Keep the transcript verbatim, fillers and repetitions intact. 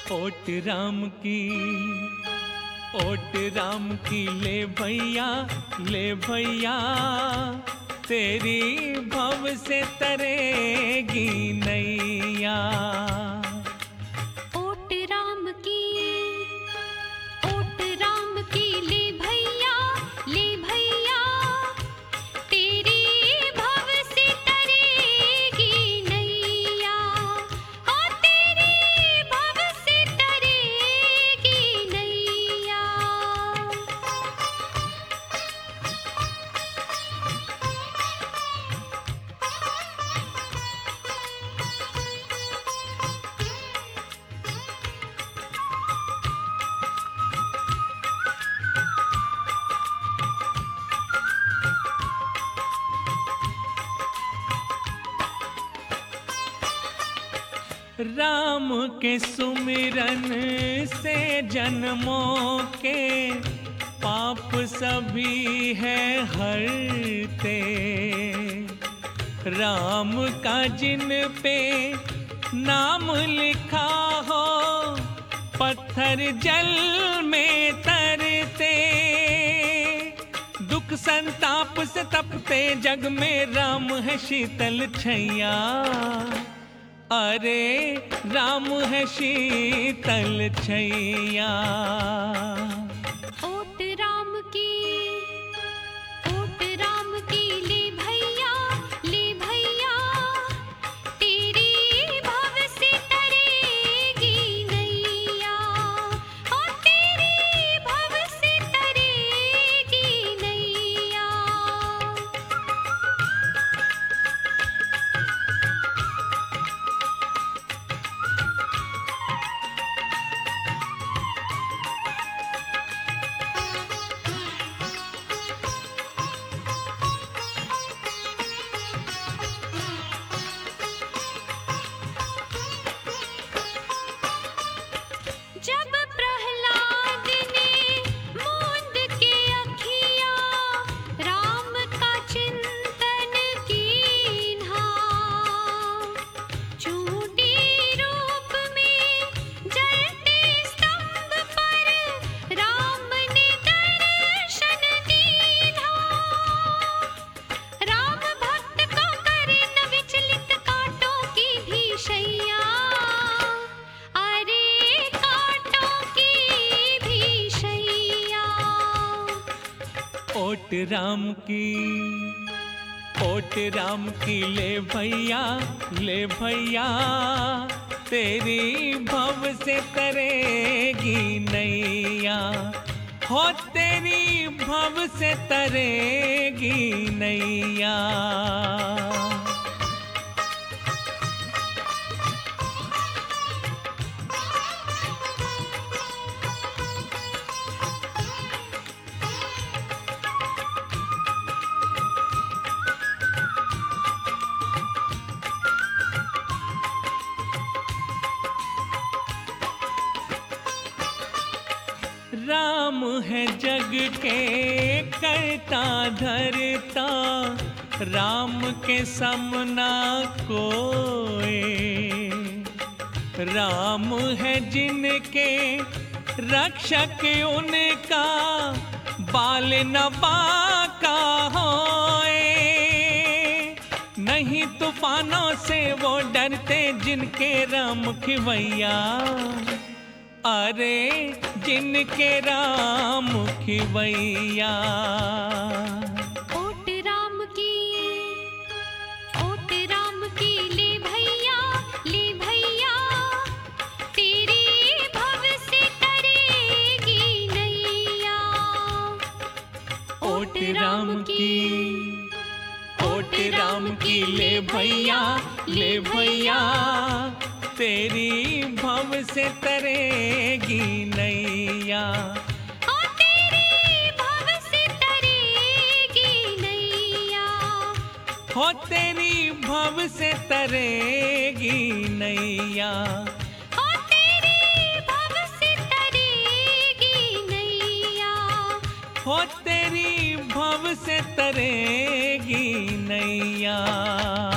ओट राम की, ओट राम की ले भैया, ले भैया, तेरी भव से तरेगी नैया। ओट राम की, ओट राम की ले भैया, ले भैया, तेरी भव से तरेगी नैया। ओ तेरी भव से तरेगी नैया। राम के सुमिरन से जन्मों के पाप सभी है हरते। राम का जिन पे नाम लिखा हो, पत्थर जल में तरते। दुख संताप से तपते जग में राम है शीतल छैया। अरे राम है शीतल छैया। ओट राम की, ओट राम की ले भैया, ले भैया, तेरी भव से तरेगी नैया। ओ तेरी भव से तरेगी नैया। जब प्रहलाद ने मूंद के अखिया, राम का चिंतन कीन्हा। चूटी रूप में जलते स्तंभ पर राम ने दर्शन दीन्हा। राम भक्त को करे न विचलित कांटों की भी शैया। अरे कांटों की भी शैया। ओट राम की, ओट राम की ले भैया, ले भैया, तेरी भव से तरेगी नैया। हो तेरी भव से तरेगी नैया। राम है जग के करता धरता, राम के समना कोई। राम है जिनके रक्षक उनका, बाल न बाका होए। नहीं तूफानों से वो डरते जिनके राम खिवैया। अरे जिनके राम खिवैया। ओट राम की, ओट राम की ले भैया, ले भैया, तेरी भव से तरेगी नैया। ओट राम की, ओट राम की ले भैया, ले भैया, तेरी भव से तरेगी नैया। ओ तेरी भव से तरेगी नैया। हो तेरी भव से तरेगी नैया। ओ तेरी भव से तरेगी नैया। हो तेरी भव से तरेगी नैया।